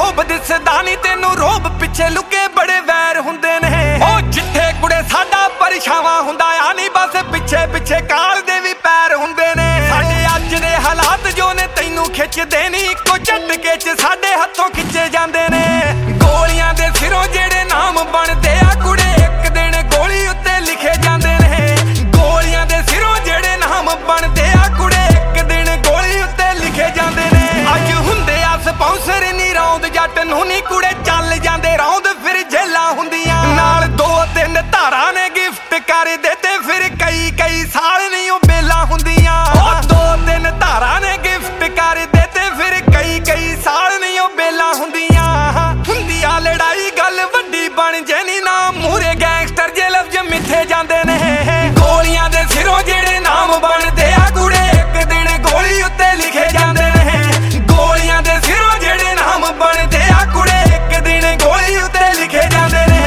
ਰੋਬ ਦਿਸਦਾ ਨੀ ਤੈਨੂੰ ਰੋਬ ਪਿੱਛੇ ਲੁਕੇ ਬੜੇ ਵੈਰ ਹੁੰਦੇ ਨੇ ਉਹ ਜਿੱਥੇ ਕੁੜੇ ਸਾਡਾ ਪਰਛਾਵਾਂ ਹੁੰਦਾ ਆ ਨੀ ਬਸ ਪਿੱਛੇ ਪਿੱਛੇ ਕਾਲ ਦੇ ਵੀ ਪੈਰ ਹੁੰਦੇ ਨੇ ਸਾਡੇ ਅੱਜ ਦੇ ਹਾਲਾਤ ਜੋ ਨੇ ਤੈਨੂੰ ਖਿੱਚਦੇ ਨੀ ਇੱਕੋ ਝਟਕੇ 'ਚ ਸਾਡੇ ਹੱਥੋਂ ਖਿੱਚੇ ਜਾਂਦੇ ਨੇ ਗੋਲੀਆਂ ਦੇ ਸਿਰੋਂ ਜਿਹੜੇ ਨਾਮ ਬਣਦੇ ਆ ਕੁੜੇ ਇੱਕ ਦਿਨ ਗੋਲੀ ਉੱਤੇ ਲਿਖੇ ਜਾਂਦੇ ਨੇ ਗੋਲੀਆਂ ਦੇ ਸਿਰੋਂ ਜਿਹੜੇ ਨਾਮ ਬਣਦੇ ਆ ਕੁੜੇ ਇੱਕ ਦਿਨ ਗੋਲੀ ਉੱਤੇ ਲਿਖੇ ਜਾਂਦੇ ਨੇ ਅੱਜ ਹੁੰਦੇ ਆ ਸਪਾਂਸਰ ਨੀ ਰੌਂਦ ਜੱਟ ਨੂੰ ਨੀ ਕੁੜੇ ਚੱਲ ਜਾਂਦੇ ਰੌਂਦ ਫਿਰ ਜੇਲਾਂ ਹੁੰਦੀਆਂ ਨਾਲ 2-3 ਧਾਰਾਂ ਨੇ ਗਿਫਟ ਕਰ ਦਿੱਤੇ ਫਿਰ ਕਈ ਸਾਲ ਨਹੀਂ ਉਹ ਬੇਲਾਂ ਹੁੰਦੀਆਂ ਉਹ 2-3 ਧਾਰਾਂ ਨੇ ਗਿਫਟ ਕਰ ਦਿੱਤੇ ਫਿਰ ਕਈ ਸਾਲ ਨਹੀਂ ਉਹ ਬੇਲਾਂ ਹੁੰਦੀਆਂ ਹੁੰਦੀ ਆ ਲੜਾਈ ਗੱਲ ਵੱਡੀ ਬਣ ਜੇ ਨੀ ਨਾ ਮੂਰੇ ਗੈਂਗਸਟਰ ਜੇ ਲਫ਼ਜ਼ ਮਿੱਥੇ ਜਾਂਦੇ ਨੇ ਗੋਲੀਆਂ ਦੇ ਸਿਰੋਂ ਜਿਹੜੇ ਨਾਮ ਬਣਦੇ ਆ ਕੁੜੇ ਇੱਕ ਦਿਨ ਗੋਲੀ ਉੱਤੇ ਲਿਖੇ ਜਾਂਦੇ ਨੇ ਗੋਲੀਆਂ ਦੇ ਸਿਰੋਂ ਜਿਹੜੇ ਨਾਮ ਬਣਦੇ ਆ ਕੁੜੇ ਇੱਕ ਦਿਨ ਗੋਲੀ ਉੱਤੇ ਲਿਖੇ ਜਾਂਦੇ ਨੇ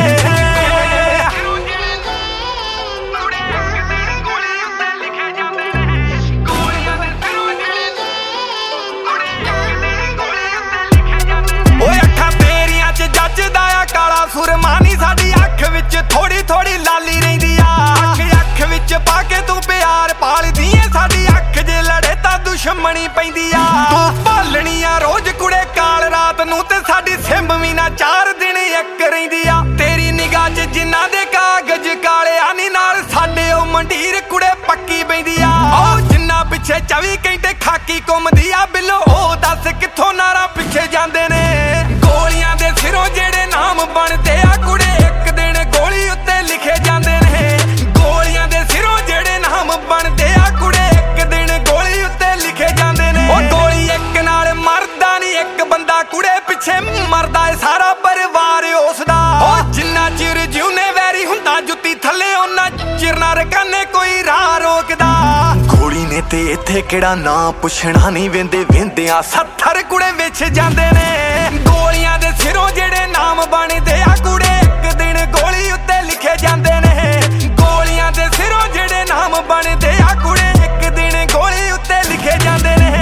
ਸੁਰਮਾਨੀ ਸਾਡੀ ਅੱਖ ਵਿੱਚ ਥੋੜੀ ਲਾਲੀ ਰਹਿੰਦੀ ਆ ਅੱਖ ਵਿੱਚ ਪਾ ਕੇ ਤੂੰ ਪਿਆਰ ਪਾਲਦੀ ਏ ਸਾਡੀ ਅੱਖ ਜੇ ਲੜੇ ਤਾਂ ਦੁਸ਼ਮਣੀ ਪੈਂਦੀ ਆ ਤੂੰ ਭਾਲਣੀ ਆ ਰੋਜ਼ ਕੁੜੇ ਕਾਲ ਰਾਤ ਨੂੰ ਤੇ ਸਾਡੀ ਸਿੰਬ ਵੀ ਨਾ 4 ਦਿਨ ਇੱਕ ਰਹਿੰਦੀ ਆ ਤੇਰੀ ਨਿਗਾਹ 'ਚ ਜਿਨ੍ਹਾਂ ਦੇ ਕਾਗਜ਼ ਕਾਲੇ ਆ ਨੀ ਨਾਲ ਸਾਡੇ ਉਹ ਮੰਡੀਰ ਕੁੜੇ ਪੱਕੀ ਪੈਂਦੀ ਆ ਉਹ ਜਿੰਨਾ ਪਿੱਛੇ 24 ਘੰਟੇ ਖਾਕੀ ਘੁੰਮਦੀ ਆ ਬਿੱਲੋ ਉਹ ਦੱਸ ਕਿੱਥੋਂ ਨਾਰਾ ਪਿੱਛੇ ਜਾਂਦੇ ਨੇ ਗੋਲੀਆਂ ਦੇ ਸਿਰੋਂ ਜਿਹੜੇ ਨਾਮ ਬਣਦੇ ਆ ਕੁੜੇ ਇੱਕ ਦਿਨ ਗੋਲੀ ਉੱਤੇ ਲਿਖੇ ਜਾਂਦੇ ਨੇ ਗੋਲੀਆਂ ਦੇ ਸਿਰੋਂ ਜਿਹੜੇ ਨਾਮ ਬਣਦੇ ਆ ਕੁੜੇ ਇੱਕ ਦਿਨ ਗੋਲੀ ਉੱਤੇ ਲਿਖੇ ਜਾਂਦੇ ਨੇ ਉਹ ਗੋਲੀ ਇੱਕ ਨਾਲ ਮਰਦਾ ਨੀ ਇੱਕ ਬੰਦਾ ਕੁੜੇ ਪਿੱਛੇ ਮਰਦਾ ਏ ਸਾਰਾ ਪਰਿਵਾਰ ਉਸਦਾ ਉਹ ਜਿੰਨਾ ਚਿਰ ਜਿਉਨੇ ਵੈਰੀ ਹੁੰਦਾ ਜੁੱਤੀ ਥੱਲੇ ਉਹਨਾਂ ਚਿਰ ਨਾ ਰਕਾਨੇ ਕੋਈ ਰਾਹ ਰੋਕਦਾ ਗੋਲੀ ਨੇ ਤੇ ਇੱਥੇ ਕਿਹੜਾ ਨਾਂ ਪੁੱਛਣਾ ਨਹੀਂ ਵੇਂਦਿਆਂ 70 ਕੁੜੇ ਵਿੱਚ ਜਾਂਦੇ ਨੇ ਗੋਲੀਆਂ ਦੇ ਸਿਰੋਂ ਜਿਹੜੇ ਨਾਮ ਬਣਦੇ ਆ ਕੁੜੇ ਇੱਕ ਦਿਨ ਗੋਲੀ ਉੱਤੇ ਲਿਖੇ ਜਾਂਦੇ ਨੇ ਗੋਲੀਆਂ ਦੇ ਸਿਰੋਂ ਜਿਹੜੇ ਨਾਮ ਬਣਦੇ ਆ ਕੁੜੇ ਇੱਕ ਦਿਨ ਗੋਲੀ ਉੱਤੇ ਲਿਖੇ ਜਾਂਦੇ ਨੇ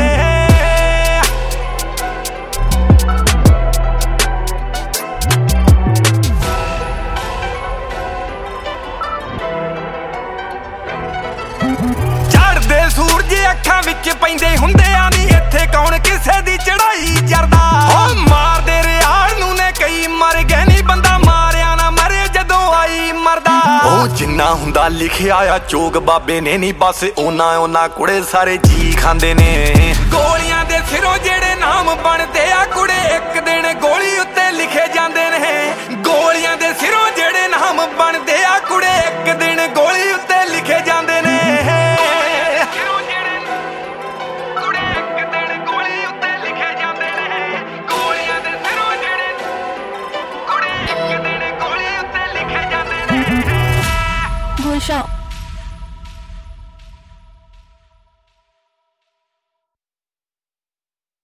ਚੜ੍ਹਦੇ ਸੂਰਜ ਅੱਖਾਂ ਵਿੱਚ ਪੈਂਦੇ ਹੁੰਦੇ ਆ ਨੀ ਇੱਥੇ ਕੌਣ ਕਿਸੇ ਦੀ ਚੜਾਈ ਜਰਦਾ ਉਹ ਮਾਰਦੇ ਰਿਆਲ ਨੂੰ ਨੇ ਕਈ ਮਰ ਗਏ ਨੀ ਬੰਦਾ ਮਾਰਿਆ ਨਾ ਮਰੇ ਜਦੋਂ ਆਈ ਮਰਦਾ ਉਹ ਜਿੰਨਾ ਹੁੰਦਾ ਲਿਖਿਆ ਆ ਚੋਗ ਬਾਬੇ ਨੇ ਨੀ ਬਸ ਉਹਨਾਂ ਕੁੜੇ ਸਾਰੇ ਜੀ ਖਾਂਦੇ ਨੇ ਗੋਲੀਆਂ ਦੇ ਸਿਰੋਂ ਜਿਹੜੇ ਨਾਮ ਬਣਦੇ ਆ ਕੁੜੇ ਇੱਕ ਦਿਨ ਗੋਲੀ ਉੱਤੇ ਲਿਖੇ ਜਾਂਦੇ ਨੇ ਗੋਲੀਆਂ ਦੇ ਸਿਰੋਂ ਜਿਹੜੇ ਨਾਮ ਬਣਦੇ ਆ ਕੁੜੇ ਇੱਕ ਦਿਨ ਗੋਲੀ ਉੱਤੇ ਲਿਖੇ ਜਾਂਦੇ ਨੇ Gulsha